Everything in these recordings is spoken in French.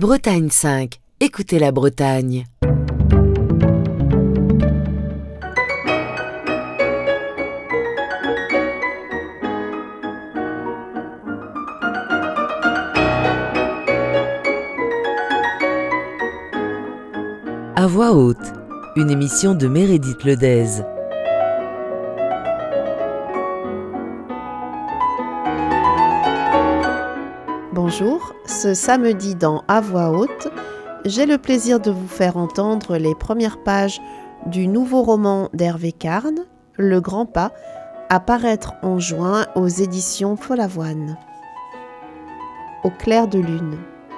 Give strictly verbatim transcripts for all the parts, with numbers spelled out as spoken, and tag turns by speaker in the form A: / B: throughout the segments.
A: Bretagne cinq. Écoutez la Bretagne. À voix haute, une émission de Meredith Ledez.
B: Bonjour, ce samedi dans À voix haute, j'ai le plaisir de vous faire entendre les premières pages du nouveau roman d'Hervé Carne, Le Grand Pas, à paraître en juin aux éditions Follavoine. Au clair de lune.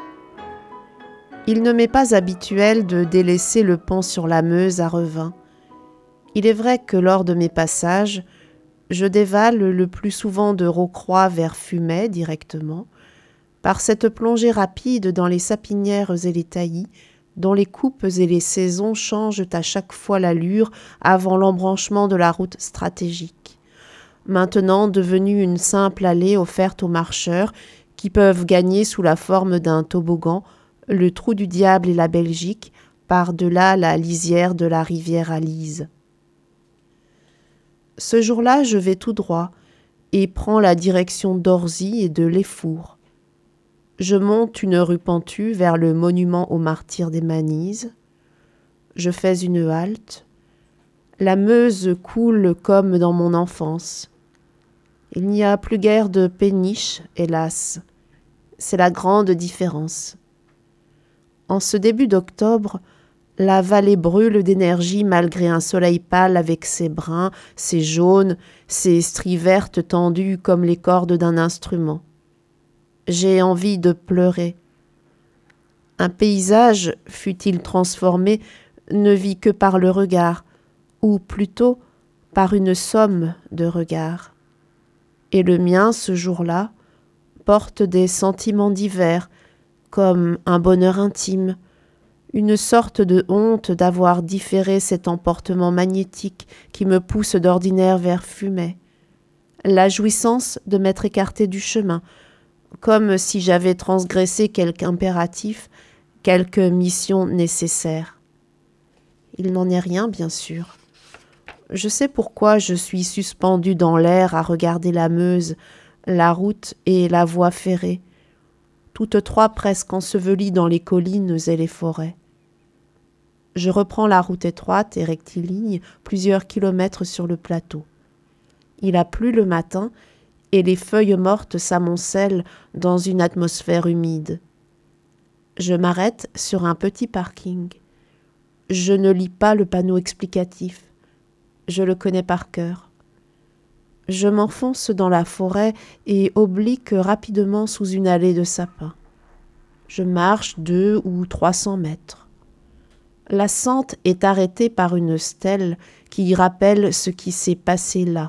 B: Il ne m'est pas habituel de délaisser le pont sur la Meuse à Revin. Il est vrai que lors de mes passages, je dévale le plus souvent de Rocroi vers Fumay directement, par cette plongée rapide dans les sapinières et les taillis, dont les coupes et les saisons changent à chaque fois l'allure avant l'embranchement de la route stratégique, maintenant devenue une simple allée offerte aux marcheurs qui peuvent gagner sous la forme d'un toboggan le trou du diable et la Belgique, par-delà la lisière de la rivière Alise. Ce jour-là, je vais tout droit et prends la direction d'Orzy et de l'Effour. Je monte une rue pentue vers le monument aux martyrs des Manises. Je fais une halte. La Meuse coule comme dans mon enfance. Il n'y a plus guère de péniches, hélas. C'est la grande différence. En ce début d'octobre, la vallée brûle d'énergie malgré un soleil pâle avec ses bruns, ses jaunes, ses stries vertes tendues comme les cordes d'un instrument. J'ai envie de pleurer. Un paysage, fût-il transformé, ne vit que par le regard, ou plutôt par une somme de regards. Et le mien, ce jour-là, porte des sentiments divers, comme un bonheur intime, une sorte de honte d'avoir différé cet emportement magnétique qui me pousse d'ordinaire vers Fumay, la jouissance de m'être écarté du chemin, comme si j'avais transgressé quelque impératif, quelque mission nécessaire. Il n'en est rien, bien sûr. Je sais pourquoi je suis suspendu dans l'air à regarder la Meuse, la route et la voie ferrée, toutes trois presque ensevelies dans les collines et les forêts. Je reprends la route étroite et rectiligne, plusieurs kilomètres sur le plateau. Il a plu le matin, et les feuilles mortes s'amoncellent dans une atmosphère humide. Je m'arrête sur un petit parking. Je ne lis pas le panneau explicatif. Je le connais par cœur. Je m'enfonce dans la forêt et oblique rapidement sous une allée de sapins. Je marche deux ou trois cents mètres. La sente est arrêtée par une stèle qui rappelle ce qui s'est passé là.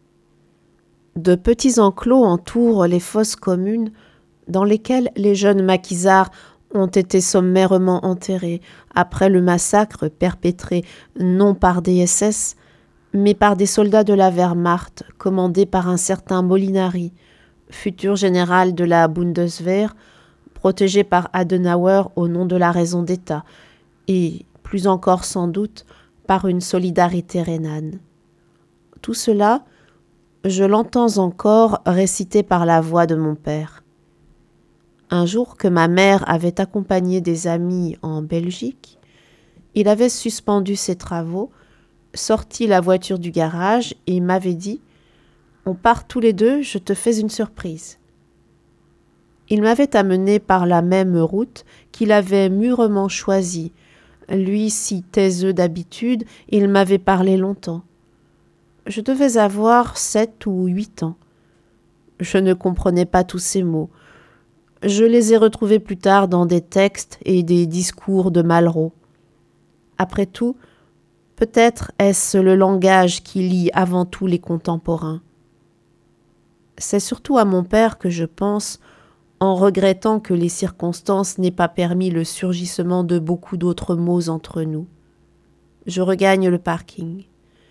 B: De petits enclos entourent les fosses communes dans lesquelles les jeunes maquisards ont été sommairement enterrés après le massacre perpétré non par des S S, mais par des soldats de la Wehrmacht commandés par un certain Molinari, futur général de la Bundeswehr, protégé par Adenauer au nom de la raison d'État, et, plus encore sans doute, par une solidarité rhénane. Tout cela, je l'entends encore récité par la voix de mon père. Un jour que ma mère avait accompagné des amis en Belgique, il avait suspendu ses travaux, sorti la voiture du garage et m'avait dit « On part tous les deux, je te fais une surprise ». Il m'avait amené par la même route qu'il avait mûrement choisie. Lui si taiseux d'habitude, il m'avait parlé longtemps. Je devais avoir sept ou huit ans. Je ne comprenais pas tous ces mots. Je les ai retrouvés plus tard dans des textes et des discours de Malraux. Après tout, peut-être est-ce le langage qui lie avant tout les contemporains. C'est surtout à mon père que je pense, en regrettant que les circonstances n'aient pas permis le surgissement de beaucoup d'autres mots entre nous. Je regagne le parking.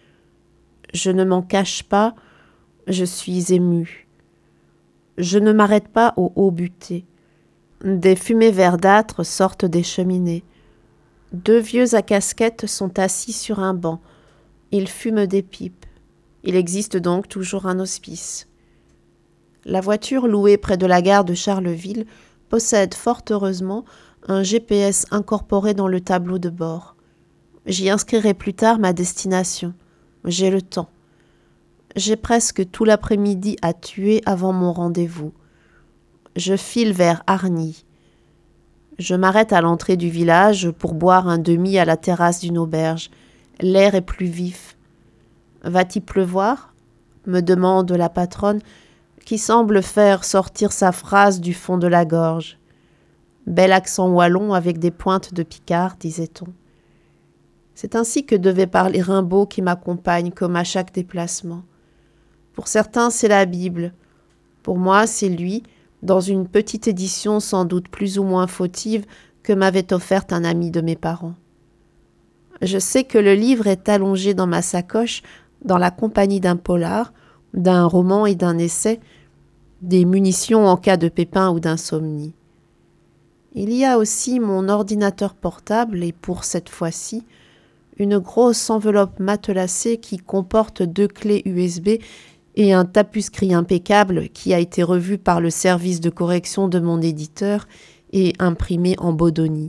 B: Je ne m'en cache pas, je suis émue. Je ne m'arrête pas au haut buté. Des fumées verdâtres sortent des cheminées. Deux vieux à casquette sont assis sur un banc. Ils fument des pipes. Il existe donc toujours un hospice. La voiture louée près de la gare de Charleville possède fort heureusement un G P S incorporé dans le tableau de bord. J'y inscrirai plus tard ma destination. J'ai le temps. J'ai presque tout l'après-midi à tuer avant mon rendez-vous. Je file vers Argny. Je m'arrête à l'entrée du village pour boire un demi à la terrasse d'une auberge. L'air est plus vif. Va-t-il pleuvoir ? Me demande la patronne, qui semble faire sortir sa phrase du fond de la gorge. Bel accent wallon avec des pointes de picard, disait-on. C'est ainsi que devait parler Rimbaud qui m'accompagne comme à chaque déplacement. Pour certains, c'est la Bible. Pour moi, c'est lui, dans une petite édition sans doute plus ou moins fautive que m'avait offerte un ami de mes parents. Je sais que le livre est allongé dans ma sacoche dans la compagnie d'un polar, d'un roman et d'un essai, des munitions en cas de pépin ou d'insomnie. Il y a aussi mon ordinateur portable et pour cette fois-ci, une grosse enveloppe matelassée qui comporte deux clés U S B et un tapuscrit impeccable qui a été revu par le service de correction de mon éditeur et imprimé en Bodoni.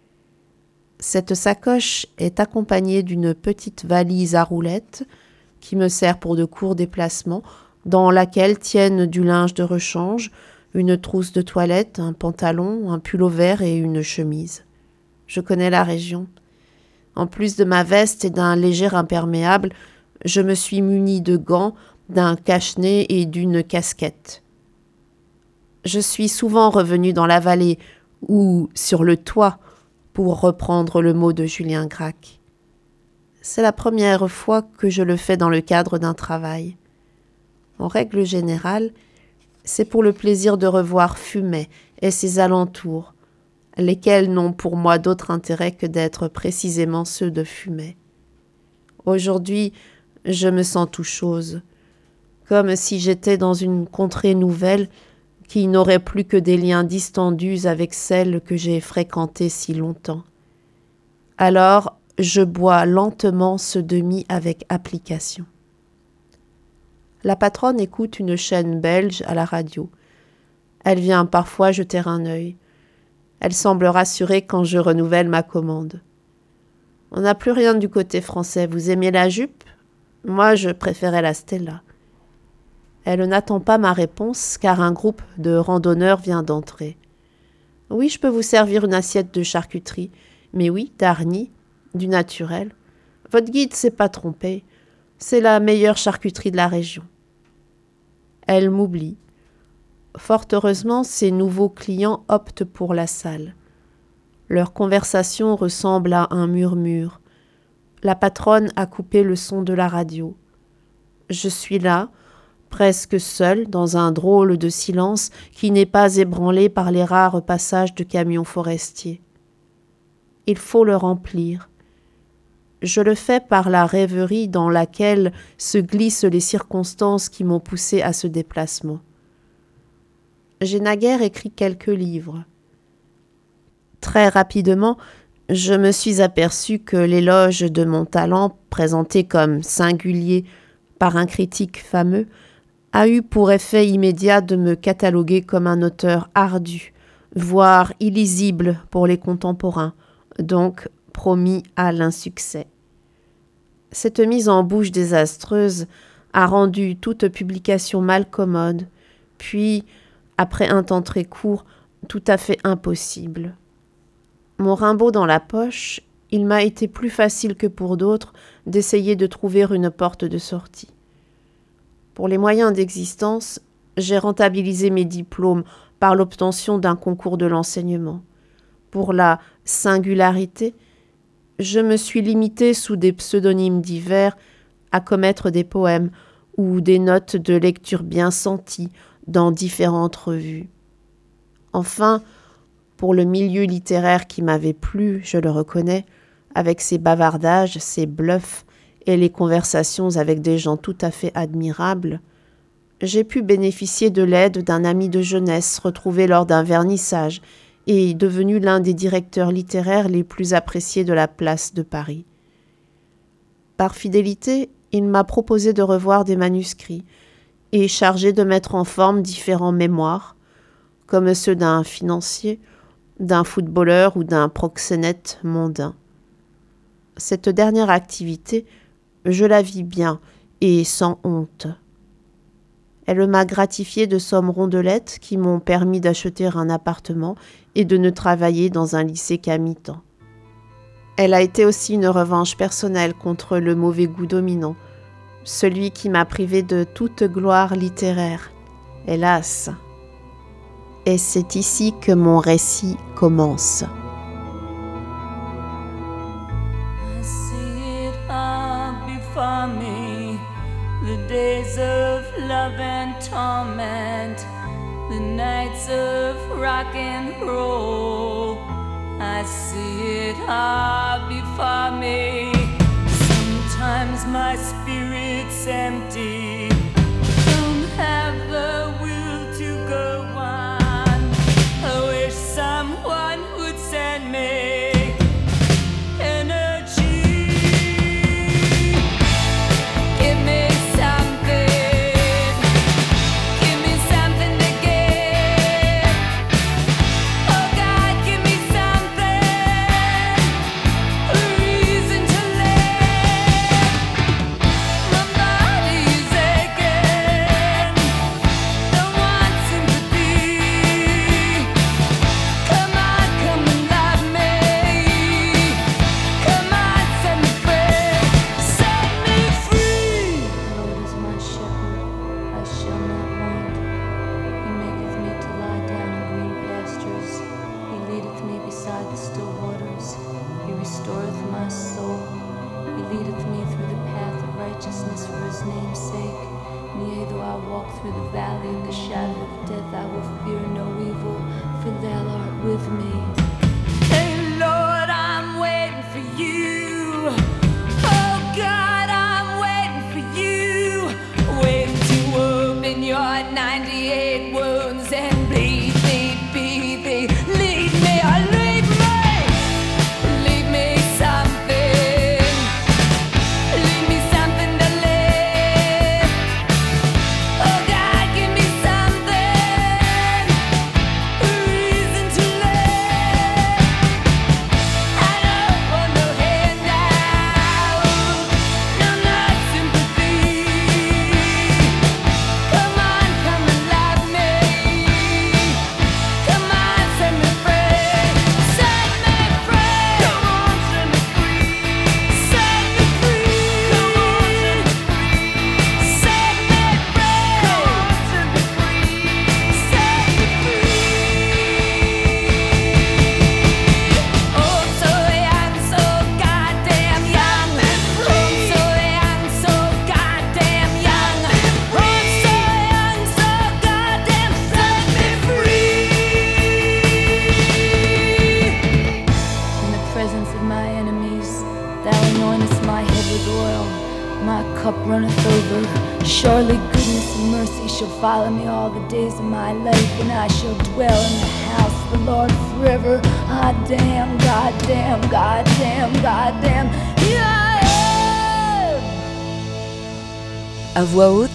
B: Cette sacoche est accompagnée d'une petite valise à roulettes qui me sert pour de courts déplacements, dans laquelle tiennent du linge de rechange, une trousse de toilette, un pantalon, un pull-over et une chemise. Je connais la région. En plus de ma veste et d'un léger imperméable, je me suis munie de gants, d'un cache-nez et d'une casquette. Je suis souvent revenue dans la vallée, ou sur le toit, pour reprendre le mot de Julien Gracq. C'est la première fois que je le fais dans le cadre d'un travail. En règle générale, c'est pour le plaisir de revoir Fumet et ses alentours, lesquels n'ont pour moi d'autre intérêt que d'être précisément ceux de Fumet. Aujourd'hui, je me sens tout chose, comme si j'étais dans une contrée nouvelle qui n'aurait plus que des liens distendus avec celle que j'ai fréquentée si longtemps. Alors, je bois lentement ce demi avec application. La patronne écoute une chaîne belge à la radio. Elle vient parfois jeter un œil. Elle semble rassurée quand je renouvelle ma commande. « On n'a plus rien du côté français. Vous aimez la jupe ? Moi, je préférais la Stella. » Elle n'attend pas ma réponse car un groupe de randonneurs vient d'entrer. « Oui, je peux vous servir une assiette de charcuterie. Mais oui, d'Argny, du naturel. Votre guide s'est pas trompé. C'est la meilleure charcuterie de la région. » Elle m'oublie. Fort heureusement, ces nouveaux clients optent pour la salle. Leur conversation ressemble à un murmure. La patronne a coupé le son de la radio. Je suis là, presque seule, dans un drôle de silence qui n'est pas ébranlé par les rares passages de camions forestiers. Il faut le remplir. Je le fais par la rêverie dans laquelle se glissent les circonstances qui m'ont poussé à ce déplacement. J'ai naguère écrit quelques livres. Très rapidement, je me suis aperçu que l'éloge de mon talent, présenté comme singulier par un critique fameux, a eu pour effet immédiat de me cataloguer comme un auteur ardu, voire illisible pour les contemporains, donc promis à l'insuccès. Cette mise en bouche désastreuse a rendu toute publication malcommode, puis, après un temps très court, tout à fait impossible. Mon Rimbaud dans la poche, il m'a été plus facile que pour d'autres d'essayer de trouver une porte de sortie. Pour les moyens d'existence, j'ai rentabilisé mes diplômes par l'obtention d'un concours de l'enseignement. Pour la singularité, je me suis limitée sous des pseudonymes divers à commettre des poèmes ou des notes de lecture bien senties dans différentes revues. Enfin, pour le milieu littéraire qui m'avait plu, je le reconnais, avec ses bavardages, ses bluffs et les conversations avec des gens tout à fait admirables, J'ai pu bénéficier de l'aide d'un ami de jeunesse retrouvé lors d'un vernissage et devenu l'un des directeurs littéraires les plus appréciés de la place de Paris. Par fidélité, il m'a proposé de revoir des manuscrits et chargé de mettre en forme différents mémoires, comme ceux d'un financier, d'un footballeur ou d'un proxénète mondain. Cette dernière activité, je la vis bien et sans honte. Elle m'a gratifié de sommes rondelettes qui m'ont permis d'acheter un appartement et de ne travailler dans un lycée qu'à mi-temps. Elle a été aussi une revanche personnelle contre le mauvais goût dominant, celui qui m'a privé de toute gloire littéraire, hélas. Et c'est ici que mon récit commence.
C: I see it all before me, the days of love and torment, the nights of rock and roll. I see it all before me. Sometimes my spirit's empty, don't have the will to go on. I wish someone would send me energy. Give me something, give me something to give. Oh God, give me something, a reason to live. My body's aching, don't want sympathy. Come on, come and love me. Come on, set me free, set me free. The Lord is my shepherd, I shall not want. He maketh me to lie down in green pastures. He leadeth me beside the still waters. He restoreth my soul. He leadeth me through the path of righteousness for his name's sake. Yea, though I walk through the valley of the shadow of death, I will fear no evil, for thou art with me. Hey Lord, I'm waiting for you. Oh God, I'm waiting for you. Waiting to open your ninety-eight wounds and bleed, bleed, bleed, bleed. Lead me, oh lead me. Lead me something. Lead me something to live. Oh God, give me something, a reason to live. I don't want no handout, no, no sympathy. Come on, come and love me. Come on, set me free, set me free. Come on, set me free, set me free. Come on, set me free, set me free. Come on, set me free, set me free. Oh, so young, so goddamn young. Oh, so young, so goddamn young. Oh, so young, so goddamn. Set me free. In the presence of my enemies, thou anointest my head with oil. My cup runneth over. Surely goodness and mercy shall follow me all the days of my life, and I shall dwell in the house of the Lord forever. Ah, damn, goddamn, goddamn, goddamn, yeah!
A: À voix haute,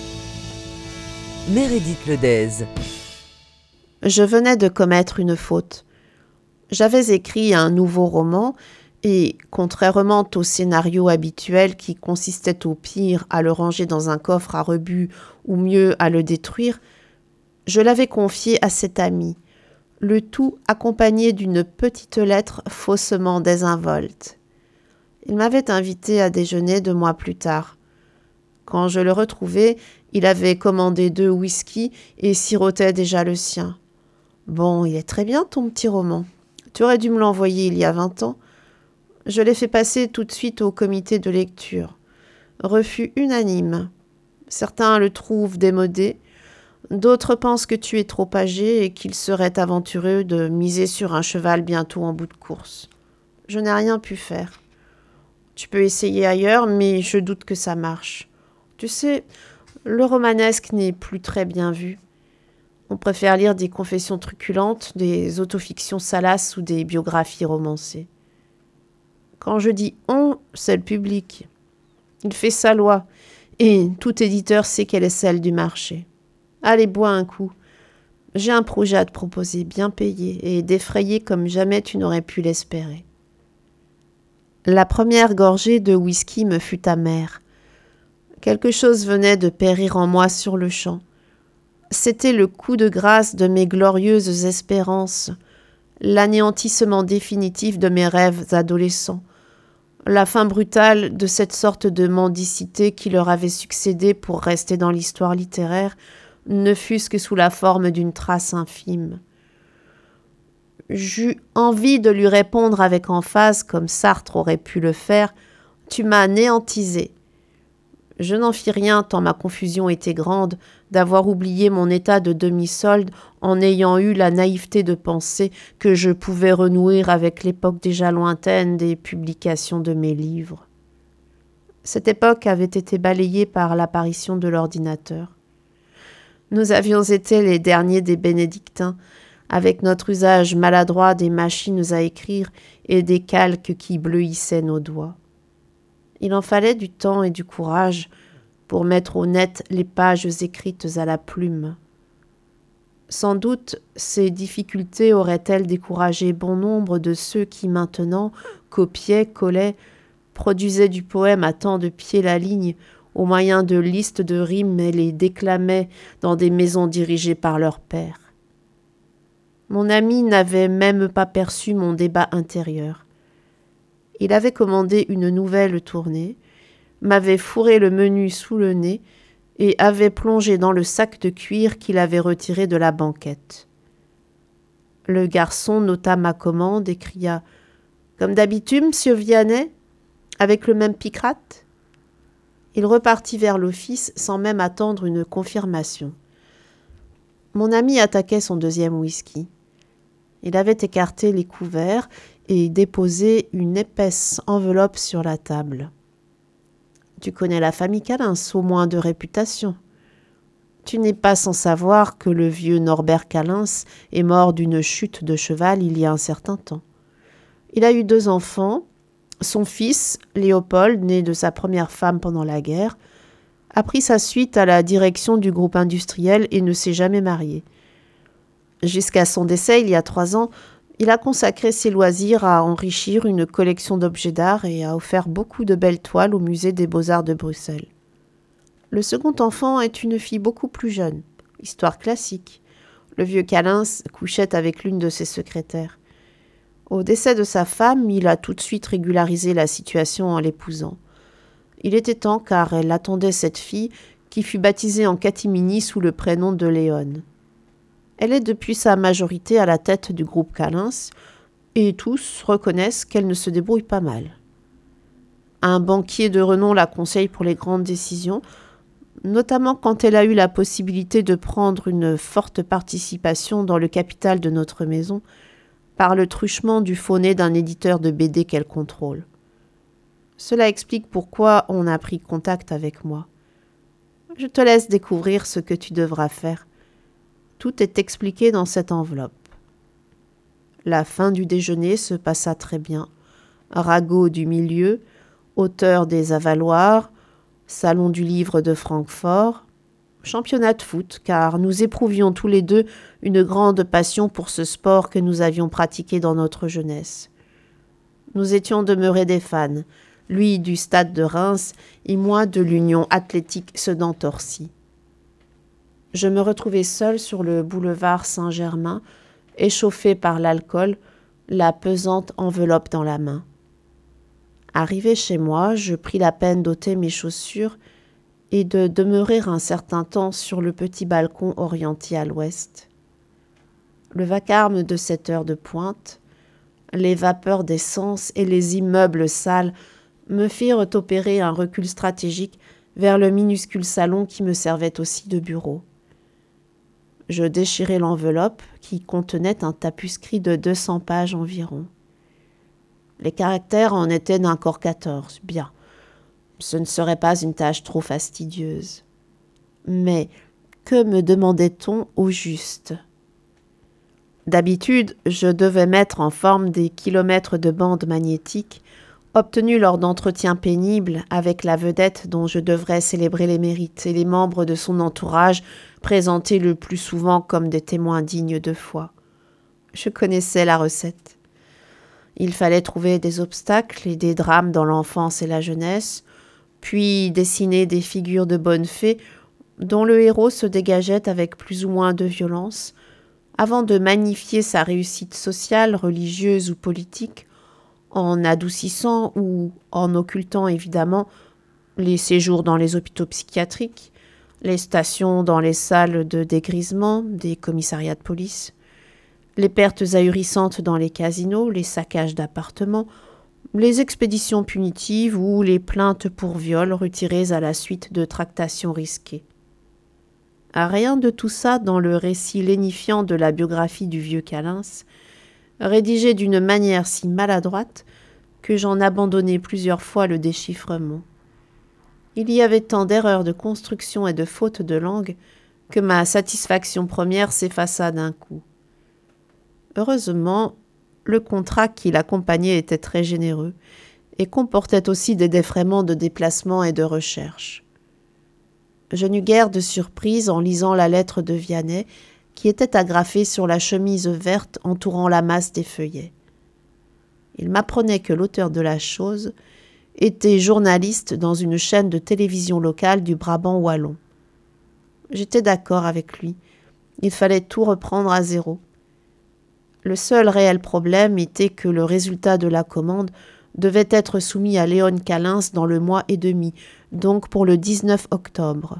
A: Meredith Ledez.
B: Je venais de commettre une faute. J'avais écrit un nouveau roman et, contrairement au scénario habituel qui consistait au pire à le ranger dans un coffre à rebut ou mieux à le détruire, je l'avais confié à cet ami, le tout accompagné d'une petite lettre faussement désinvolte. Il m'avait invité à déjeuner deux mois plus tard. Quand je le retrouvai, il avait commandé deux whisky et sirotait déjà le sien. « Bon, il est très bien ton petit roman. Tu aurais dû me l'envoyer il y a vingt ans. » Je l'ai fait passer tout de suite au comité de lecture. Refus unanime. Certains le trouvent démodé, d'autres pensent que tu es trop âgé et qu'il serait aventureux de miser sur un cheval bientôt en bout de course. Je n'ai rien pu faire. Tu peux essayer ailleurs, mais je doute que ça marche. Tu sais, Le romanesque n'est plus très bien vu. On préfère lire des confessions truculentes, des autofictions salaces ou des biographies romancées. Quand je dis « on », c'est le public. Il fait sa loi, et tout éditeur sait qu'elle est celle du marché. Allez, bois un coup. J'ai un projet à te proposer, bien payé, et défrayé comme jamais tu n'aurais pu l'espérer. La première gorgée de whisky me fut amère. Quelque chose venait de périr en moi sur le champ. C'était le coup de grâce de mes glorieuses espérances, l'anéantissement définitif de mes rêves adolescents, la fin brutale de cette sorte de mendicité qui leur avait succédé pour rester dans l'histoire littéraire, ne fût-ce que sous la forme d'une trace infime. J'eus envie de lui répondre avec emphase, comme Sartre aurait pu le faire, « Tu m'as anéantisé ». Je n'en fis rien tant ma confusion était grande d'avoir oublié mon état de demi-solde en ayant eu la naïveté de penser que je pouvais renouer avec l'époque déjà lointaine des publications de mes livres. Cette époque avait été balayée par l'apparition de l'ordinateur. Nous avions été les derniers des bénédictins, avec notre usage maladroit des machines à écrire et des calques qui bleuissaient nos doigts. Il en fallait du temps et du courage pour mettre au net les pages écrites à la plume. Sans doute, ces difficultés auraient-elles découragé bon nombre de ceux qui maintenant copiaient, collaient, produisaient du poème à tant de pieds la ligne, au moyen de listes de rimes et les déclamaient dans des maisons dirigées par leur père. Mon ami n'avait même pas perçu mon débat intérieur. Il avait commandé une nouvelle tournée, m'avait fourré le menu sous le nez et avait plongé dans le sac de cuir qu'il avait retiré de la banquette. Le garçon nota ma commande et cria « Comme d'habitude, monsieur Vianney, avec le même picrate ?» Il repartit vers l'office sans même attendre une confirmation. Mon ami attaquait son deuxième whisky. Il avait écarté les couverts et déposé une épaisse enveloppe sur la table. « Tu connais la famille Calens, au moins de réputation. Tu n'es pas sans savoir que le vieux Norbert Calens est mort d'une chute de cheval il y a un certain temps. Il a eu deux enfants. Son fils, Léopold, né de sa première femme pendant la guerre, a pris sa suite à la direction du groupe industriel et ne s'est jamais marié. Jusqu'à son décès, il y a trois ans, il a consacré ses loisirs à enrichir une collection d'objets d'art et a offert beaucoup de belles toiles au musée des Beaux-Arts de Bruxelles. Le second enfant est une fille beaucoup plus jeune, histoire classique. Le vieux Calens couchait avec l'une de ses secrétaires. Au décès de sa femme, il a tout de suite régularisé la situation en l'épousant. Il était temps car elle attendait cette fille qui fut baptisée en catimini sous le prénom de Léone. Elle est depuis sa majorité à la tête du groupe Calens et tous reconnaissent qu'elle ne se débrouille pas mal. Un banquier de renom la conseille pour les grandes décisions, notamment quand elle a eu la possibilité de prendre une forte participation dans le capital de notre maison par le truchement du faux nez d'un éditeur de B D qu'elle contrôle. Cela explique pourquoi on a pris contact avec moi. Je te laisse découvrir ce que tu devras faire. Tout est expliqué dans cette enveloppe. La fin du déjeuner se passa très bien. Ragot du milieu, auteur des avaloirs, salon du livre de Francfort, championnat de foot, car nous éprouvions tous les deux une grande passion pour ce sport que nous avions pratiqué dans notre jeunesse. Nous étions demeurés des fans, lui du stade de Reims et moi de l'Union athlétique Sedan-Torcy. Je me retrouvai seule sur le boulevard Saint-Germain, échauffée par l'alcool, la pesante enveloppe dans la main. Arrivé chez moi, je pris la peine d'ôter mes chaussures et de demeurer un certain temps sur le petit balcon orienté à l'ouest. Le vacarme de cette heure de pointe, les vapeurs d'essence et les immeubles sales me firent opérer un recul stratégique vers le minuscule salon qui me servait aussi de bureau. Je déchirai l'enveloppe qui contenait un tapuscrit de deux cents pages environ. Les caractères en étaient d'un corps quatorze, bien. Ce ne serait pas une tâche trop fastidieuse. Mais que me demandait-on au juste ? D'habitude, je devais mettre en forme des kilomètres de bandes magnétiques obtenus lors d'entretiens pénibles avec la vedette dont je devrais célébrer les mérites et les membres de son entourage présentés le plus souvent comme des témoins dignes de foi. Je connaissais la recette. Il fallait trouver des obstacles et des drames dans l'enfance et la jeunesse, puis dessiner des figures de bonnes fées dont le héros se dégageait avec plus ou moins de violence, avant de magnifier sa réussite sociale, religieuse ou politique, en adoucissant ou en occultant évidemment les séjours dans les hôpitaux psychiatriques, les stations dans les salles de dégrisement des commissariats de police, les pertes ahurissantes dans les casinos, les saccages d'appartements, les expéditions punitives ou les plaintes pour viol retirées à la suite de tractations risquées. Rien de tout ça dans le récit lénifiant de la biographie du vieux Calins, rédigé d'une manière si maladroite que j'en abandonnai plusieurs fois le déchiffrement. Il y avait tant d'erreurs de construction et de fautes de langue que ma satisfaction première s'effaça d'un coup. Heureusement, le contrat qui l'accompagnait était très généreux et comportait aussi des défraiements de déplacement et de recherche. Je n'eus guère de surprise en lisant la lettre de Vianney qui était agrafée sur la chemise verte entourant la masse des feuillets. Il m'apprenait que l'auteur de la chose était journaliste dans une chaîne de télévision locale du Brabant wallon. J'étais d'accord avec lui. Il fallait tout reprendre à zéro. Le seul réel problème était que le résultat de la commande devait être soumis à Léon Calins dans le mois et demi, donc pour le dix-neuf octobre.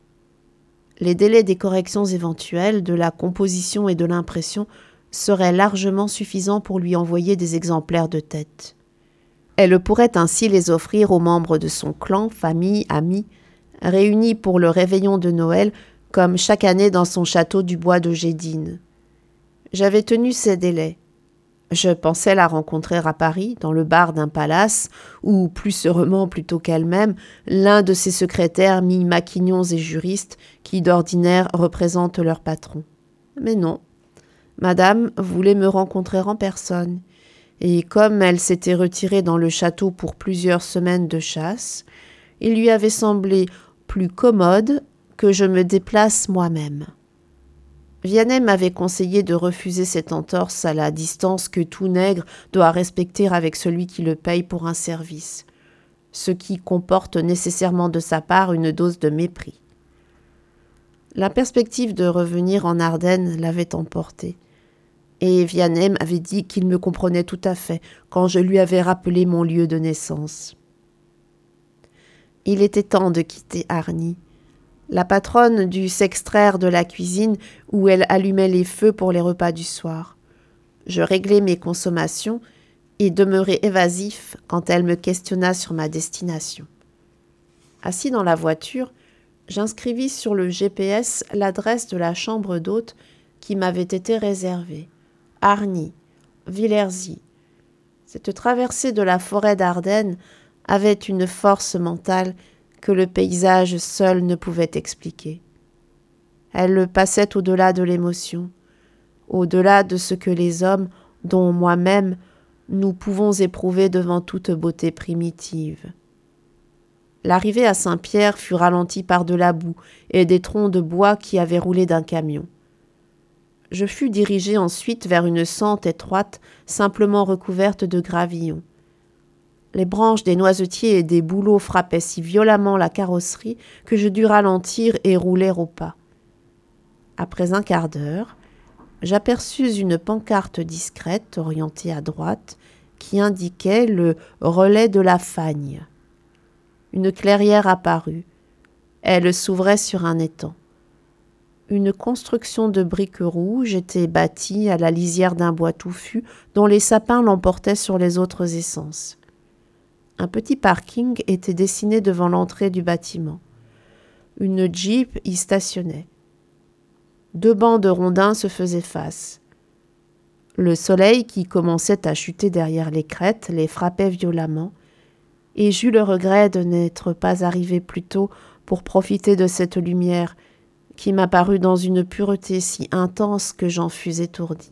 B: Les délais des corrections éventuelles, de la composition et de l'impression seraient largement suffisants pour lui envoyer des exemplaires de tête. Elle pourrait ainsi les offrir aux membres de son clan, famille, amis, réunis pour le réveillon de Noël, comme chaque année dans son château du bois de Gédine. J'avais tenu ces délais. Je pensais la rencontrer à Paris, dans le bar d'un palace, où, plus sûrement plutôt qu'elle-même, l'un de ses secrétaires mi-maquignons et juristes, qui d'ordinaire représentent leur patron. Mais non, madame voulait me rencontrer en personne, et comme elle s'était retirée dans le château pour plusieurs semaines de chasse, il lui avait semblé plus commode que je me déplace moi-même. Vianney m'avait conseillé de refuser cette entorse à la distance que tout nègre doit respecter avec celui qui le paye pour un service, ce qui comporte nécessairement de sa part une dose de mépris. La perspective de revenir en Ardennes l'avait emporté, et Vianney m'avait dit qu'il me comprenait tout à fait quand je lui avais rappelé mon lieu de naissance. Il était temps de quitter Hargny. La patronne dut s'extraire de la cuisine où elle allumait les feux pour les repas du soir. Je réglai mes consommations et demeurai évasif quand elle me questionna sur ma destination. Assis dans la voiture, j'inscrivis sur le G P S l'adresse de la chambre d'hôte qui m'avait été réservée. Hargny, Villersy. Cette traversée de la forêt d'Ardennes avait une force mentale que le paysage seul ne pouvait expliquer. Elle passait au-delà de l'émotion, au-delà de ce que les hommes, dont moi-même, nous pouvons éprouver devant toute beauté primitive. L'arrivée à Saint-Pierre fut ralentie par de la boue et des troncs de bois qui avaient roulé d'un camion. Je fus dirigé ensuite vers une sente étroite, simplement recouverte de gravillons. Les branches des noisetiers et des bouleaux frappaient si violemment la carrosserie que je dus ralentir et rouler au pas. Après un quart d'heure, j'aperçus une pancarte discrète, orientée à droite, qui indiquait le relais de la Fagne. Une clairière apparut. Elle s'ouvrait sur un étang. Une construction de briques rouges était bâtie à la lisière d'un bois touffu dont les sapins l'emportaient sur les autres essences. Un petit parking était dessiné devant l'entrée du bâtiment. Une Jeep y stationnait. Deux bancs de rondins se faisaient face. Le soleil, qui commençait à chuter derrière les crêtes, les frappait violemment, et j'eus le regret de n'être pas arrivé plus tôt pour profiter de cette lumière qui m'apparut dans une pureté si intense que j'en fus étourdi.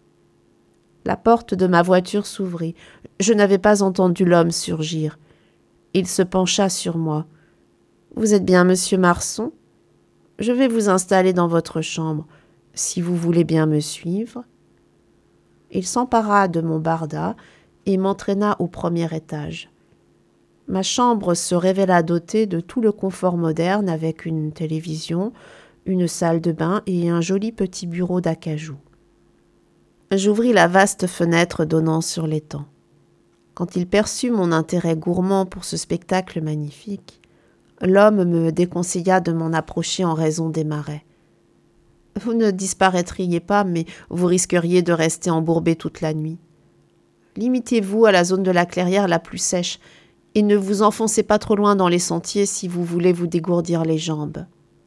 B: La porte de ma voiture s'ouvrit. Je n'avais pas entendu l'homme surgir. Il se pencha sur moi. « Vous êtes bien monsieur Marson ? Je vais vous installer dans votre chambre, si vous voulez bien me suivre. » Il s'empara de mon barda et m'entraîna au premier étage. Ma chambre se révéla dotée de tout le confort moderne avec une télévision, une salle de bain et un joli petit bureau d'acajou. J'ouvris la vaste fenêtre donnant sur l'étang. Quand il perçut mon intérêt gourmand pour ce spectacle magnifique, l'homme me déconseilla de m'en approcher en raison des marais. « Vous ne disparaîtriez pas, mais vous risqueriez de rester embourbé toute la nuit. Limitez-vous à la zone de la clairière la plus sèche et ne vous enfoncez pas trop loin dans les sentiers si vous voulez vous dégourdir les jambes. »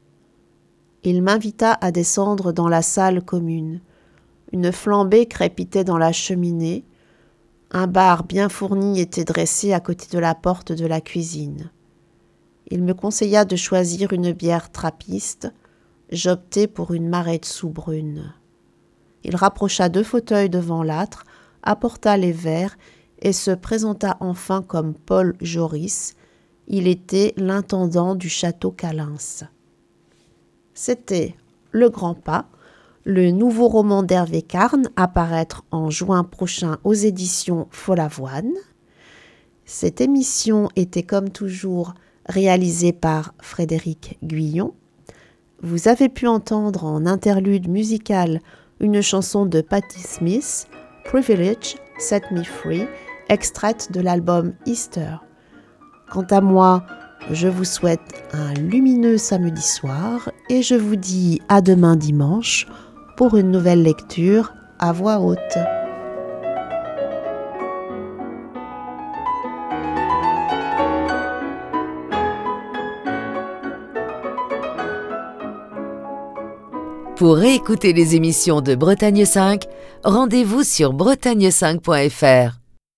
B: Il m'invita à descendre dans la salle commune. Une flambée crépitait dans la cheminée. Un bar bien fourni était dressé à côté de la porte de la cuisine. Il me conseilla de choisir une bière trappiste. J'optai pour une marette sous-brune. Il rapprocha deux fauteuils devant l'âtre, apporta les verres et se présenta enfin comme Paul Joris. Il était l'intendant du château Calens. C'était Le Grand Pas, le nouveau roman d'Hervé Carne, à paraître en juin prochain aux éditions Follavoine. Cette émission était comme toujours réalisée par Frédéric Guyon. Vous avez pu entendre en interlude musical une chanson de Patti Smith, Privilege, Set Me Free, extraite de l'album Easter. Quant à moi, je vous souhaite un lumineux samedi soir et je vous dis à demain dimanche pour une nouvelle lecture à voix haute.
A: Pour réécouter les émissions de Bretagne cinq, rendez-vous sur bretagne cinq point f r.